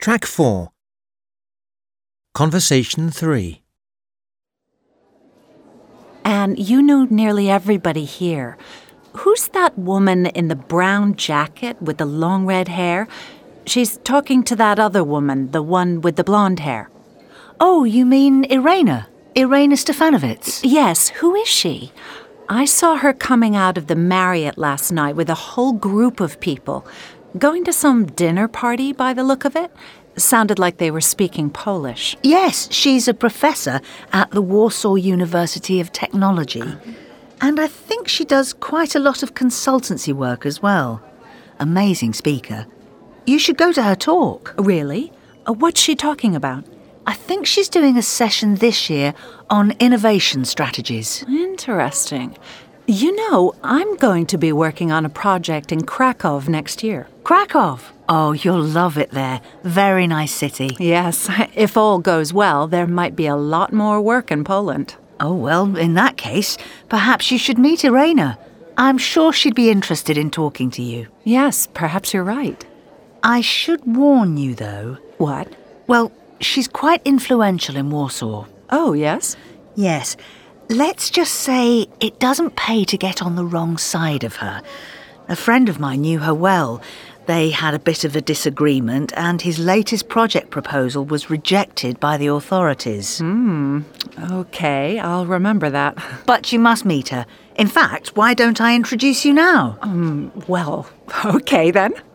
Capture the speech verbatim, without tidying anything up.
Track four. Conversation three. Anne, you know nearly everybody here. Who's that woman in the brown jacket with the long red hair? She's talking to that other woman, the one with the blonde hair. Oh, you mean Irena? Irena Stefanovits? Yes, who is she? I saw her coming out of the Marriott last night with a whole group of people. Going to some dinner party by the look of it. Sounded like they were speaking Polish. Yes, she's a professor at the Warsaw University of Technology. And I think she does quite a lot of consultancy work as well. Amazing speaker. You should go to her talk. Really? Uh, what's she talking about? I think she's doing a session this year on innovation strategies. Interesting. You know, I'm going to be working on a project in Krakow next year. Krakow? Oh, you'll love it there. Very nice city. Yes, if all goes well, there might be a lot more work in Poland. Oh, well, in that case, perhaps you should meet Irena. I'm sure she'd be interested in talking to you. Yes, perhaps you're right. I should warn you, though. What? Well, she's quite influential in Warsaw. Oh, yes? Yes. Let's just say it doesn't pay to get on the wrong side of her. A friend of mine knew her well. They had a bit of a disagreement, and his latest project proposal was rejected by the authorities. Hmm. Okay, I'll remember that. But you must meet her. In fact, why don't I introduce you now? Um, well, okay then.